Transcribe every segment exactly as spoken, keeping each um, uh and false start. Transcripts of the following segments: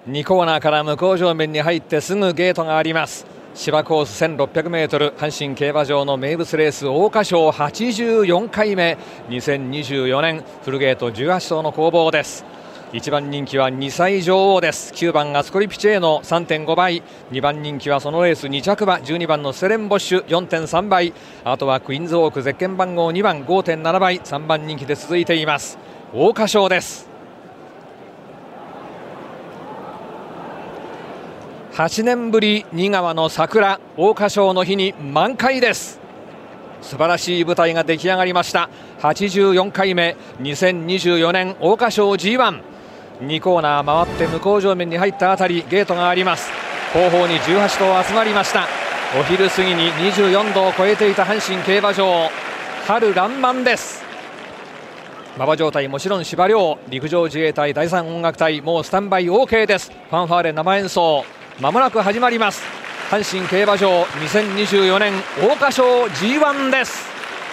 にコーナーから向こう正面に入ってすぐゲートがあります。芝コース せんろっぴゃくメートル 阪神競馬場の名物レース桜花賞はちじゅうよんかいめ、にせんにじゅうよねんフルゲートじゅうはち頭の攻防です。いちばん人気はにさい女王です。きゅうばんアスコリピチェーノ さんてんごばい、にばん人気はそのレースに着馬じゅうにばんのセレンボッシュ よんてんさんばい、あとはクイーンズオークゼッケン番号にばん ごてんななばい、さんばん人気で続いています。桜花賞です。はちねんぶり仁川の桜、桜花賞の日に満開です。素晴らしい舞台が出来上がりました。はちじゅうよんかいめにせんにじゅうよねん桜花賞 ジーワン、 にコーナー回って向こう正面に入ったあたりゲートがあります。後方にじゅうはち頭集まりました。お昼過ぎににじゅうよんどを超えていた阪神競馬場、春爛漫です。馬場状態もちろん芝涼、陸上自衛隊だいさん音楽隊もうスタンバイ OK です。ファンファーレ生演奏まもなく始まります。阪神競馬場にせんにじゅうよねん桜花賞 ジーワン です。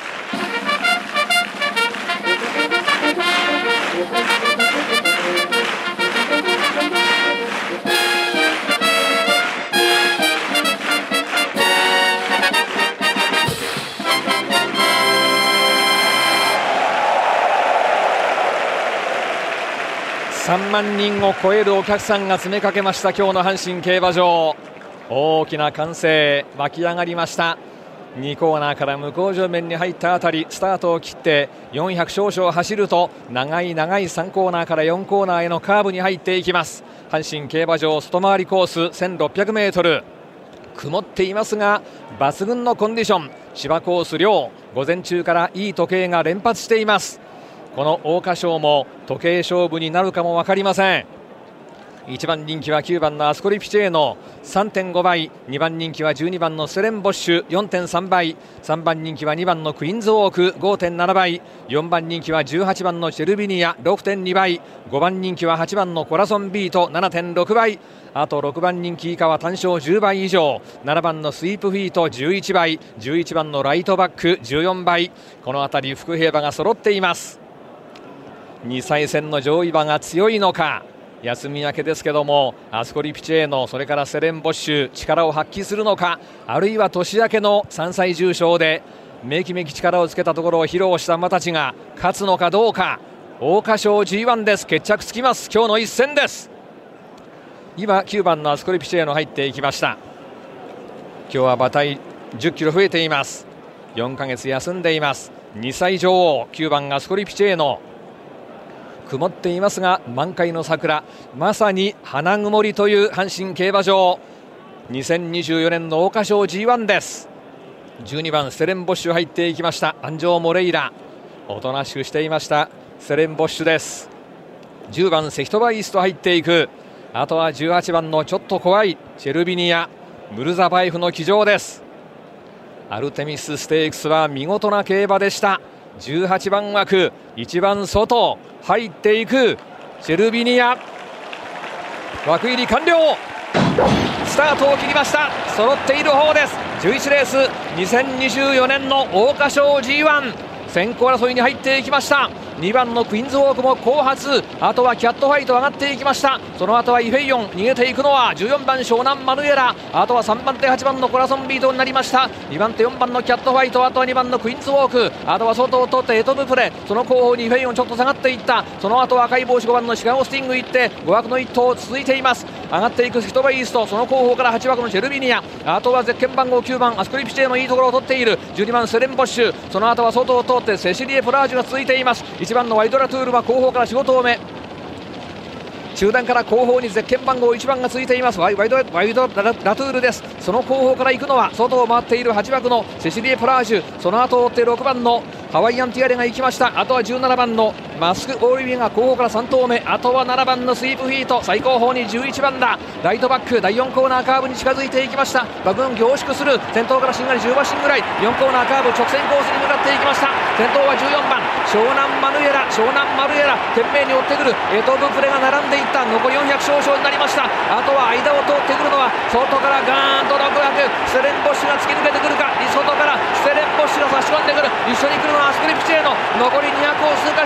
さんまんにんを超えるお客さんが詰めかけました今日の阪神競馬場。大きな歓声湧き上がりました。にコーナーから向こう正面に入ったあたりスタートを切ってよんひゃく少々走ると長い長いさんコーナーからよんコーナーへのカーブに入っていきます。阪神競馬場外回りコース せんろっぴゃくメートル、 曇っていますが抜群のコンディション。芝コース涼、午前中からいい時計が連発しています。この桜花賞も時計勝負になるかも分かりません。いちばん人気はきゅうばんのアスコリピチェーノ さんてんごばい、にばん人気はじゅうにばんのセレンボッシュ よんてんさんばい、さんばん人気はにばんのクイーンズオーク ごてんななばい、よんばん人気はじゅうはちばんのチェルビニア ろくてんにばい、ごばん人気ははちばんのコラソンビート ななてんろくばい、あとろくばん人気以下は単勝じゅうばい以上、ななばんのスイープフィートじゅういちばい、じゅういちばんのライトバックじゅうよんばい、この辺り伏兵馬が揃っています。にさい戦の上位馬が強いのか、休み明けですけどもアスコリピチェーノ、それからセレンボッシュ力を発揮するのか、あるいは年明けのさんさい重賞でめきめき力をつけたところを披露した馬たちが勝つのかどうか。桜花賞 ジーワン です。決着つきます。今日の一戦です。今きゅうばんのアスコリピチェーノ入っていきました。今日は馬体じゅっキロ増えています。よんかげつ休んでいます。にさい女王きゅうばんアスコリピチェーノ、曇っていますが満開の桜、まさに花曇りという阪神競馬場、にせんにじゅうよねんの桜花賞 ジーワン です。じゅうにばんセレンボッシュ入っていきました。アンジョー・モレイラ、おとなしくしていましたセレンボッシュです。じゅうばんセヒトバイースト入っていく、あとはじゅうはちばんのちょっと怖いチェルビニア、ムルザバイフの騎乗です。アルテミスステークスは見事な競馬でした。じゅうはちばん枠いちばん外入っていくチェルビニア、枠入り完了、スタートを切りました。揃っている方です。じゅういちレースにせんにじゅうよねんの桜花賞 ジーワン、 先行争いに入っていきました。にばんのクイーンズウォークも後発、あとはキャットファイト上がっていきました。その後はイフェイヨン、逃げていくのはじゅうよんばん湘南マヌエラ、あとはさんばん手はちばんのコラソンビートになりました。にばん手よんばんのキャットファイト、あとはにばんのクイーンズウォーク、あとは外を通ってエトブプレ、その後方にイフェイヨンちょっと下がっていった。その後は赤い帽子ごばんのシカゴスティング行ってご枠のいっ頭続いています。上がっていくセヒトバイースト、その後方からはち枠のチェルビニア、あとはゼッケン番号きゅうばんアスコリピチェのいいところを取っているじゅうにばんセレンボッシュ、その後は外を通ってセシリエ・プラージュが続いています。いちばんのワイドラトゥールは後方からよん頭目、中段から後方にゼッケン番号いちばんが続いています。ワイドワイドララトゥールです。その後方から行くのは外を回っているはち枠のセシリエ・プラージュ、その後を追ってろくばんのハワイアンティアレが行きました。あとはじゅうななばんのマスク・オーリビエが後方からさん頭目、あとはななばんのスイープフィート、最後方にじゅういちばんだ。ライトバックだいよんコーナーカーブに近づいていきました。馬群凝縮する、先頭からしんがりじゅう馬身ぐらい、よんコーナーカーブ直線コースに向かっていきました。先頭はじゅうよんばん湘南マヌエラ、湘南マヌエラ懸命に追ってくるエトブプレが並んでいった。残りよんひゃく少々になりました。あとは間を通ってくるのは外からガーンとろく枠セレンボッシュが突き抜けてくるか、外からセレンボッシュが差し込んでくる、一緒に来るのはアスクリピチェーノ、残りにひゃくを通過していきました。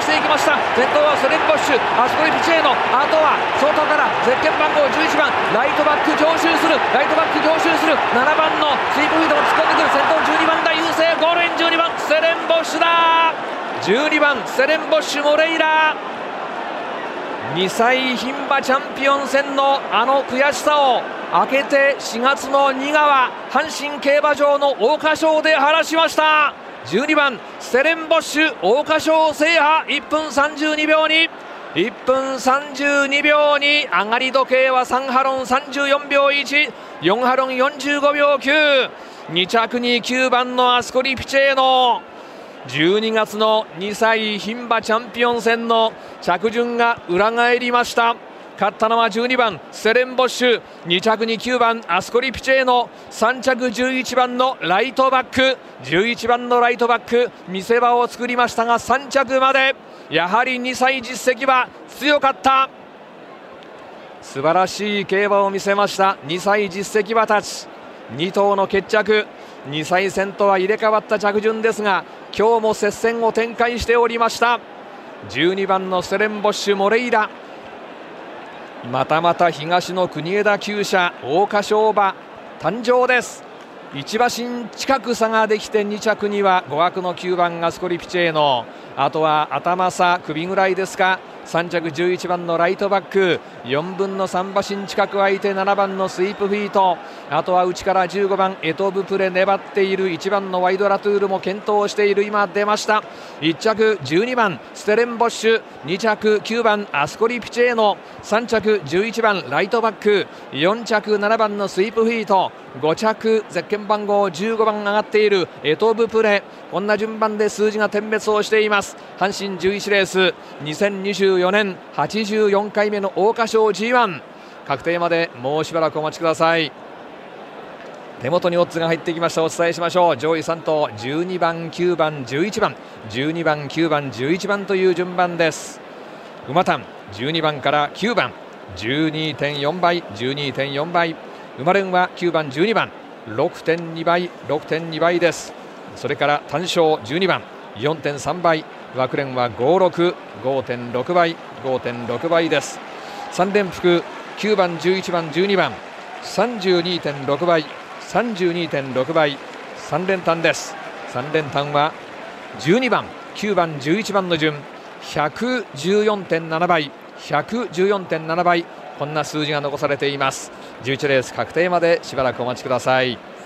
した。先頭はセレンボッシュ、アスコリピチェーノ、あとは外からゼッケン番号じゅういちばんライトバック強襲する、ライトバック強襲する、ななばんのスイープフィードも突っ込んでくる。先頭じゅうにばんだ優勢、ゴールインじゅうにばんセレンボッシュだ。じゅうにばんセレンボッシュモレイラ、にさい牝馬チャンピオン戦のあの悔しさを明けてしがつのにがは阪神競馬場の桜花賞で晴らしました。じゅうにばんセレンボッシュ桜花賞制覇、いっぷんさんじゅうにびょうにいっぷんさんじゅうにびょうに、上がり時計はさんハロンさんじゅうよんびょういち、よんハロンよんじゅうごびょうきゅう、にちゃくにきゅうばんのアスコリピチェーノ、じゅうにがつのにさい牝馬チャンピオン戦の着順が裏返りました。勝ったのはじゅうにばんセレンボッシュ、にちゃくにきゅうばんアスコリピチェーノ、さんちゃくじゅういちばんのライトバック、じゅういちばんのライトバック見せ場を作りましたがさんちゃくまで。やはりにさい実績は強かった。素晴らしい競馬を見せましたにさい実績馬たち。に頭の決着、にさい戦とは入れ替わった着順ですが今日も接戦を展開しておりました。じゅうにばんのセレンボッシュモレイラ、またまた東の国枝厩舎桜花賞馬誕生です。いち馬身近く差ができてにちゃくにはご枠のきゅうばんアスコリピチェーノ、あとは頭差首ぐらいですか。さんちゃくじゅういちばんのライトバック、よんぶんのさん馬身近く空いてななばんのスイープフィート、あとは内からじゅうごばんエトブプレ粘っている、いちばんのワイドラトゥールも検討している。今出ました。いっちゃくじゅうにばんステレンボッシュ、にちゃくきゅうばんアスコリピチェーノ、さんちゃくじゅういちばんライトバック、よんちゃくななばんのスイープフィート、ごちゃくゼッケン番号じゅうごばん上がっているエトブプレ、こんな順番で数字が点滅をしています。阪神じゅういちレースにせんにじゅうよねんはちじゅうよんかいめの桜花賞 ジーワン 確定までもうしばらくお待ちください。手元にオッズが入ってきました。お伝えしましょう。上位さん頭じゅうにばんきゅうばんじゅういちばんじゅうにばんきゅうばんじゅういちばんという順番です。馬単じゅうにばんからきゅうばん じゅうにてんよん 倍 じゅうにてんよん 倍、馬連はきゅうばんじゅうにばん ろくてんに 倍 ろくてんに 倍です。それから単勝じゅうにばん よんてんさん 倍、枠連はごじゅうろく ごてんろく 倍 ごてんろく 倍です。さん連複きゅうばんじゅういちばんじゅうにばん さんじゅうにてんろく 倍 さんじゅうにてんろく 倍、さん連単です。さん連単はじゅうにばんきゅうばんじゅういちばんの順 ひゃくじゅうよんてんなな 倍 ひゃくじゅうよんてんなな 倍、こんな数字が残されています。じゅういちレース確定までしばらくお待ちください。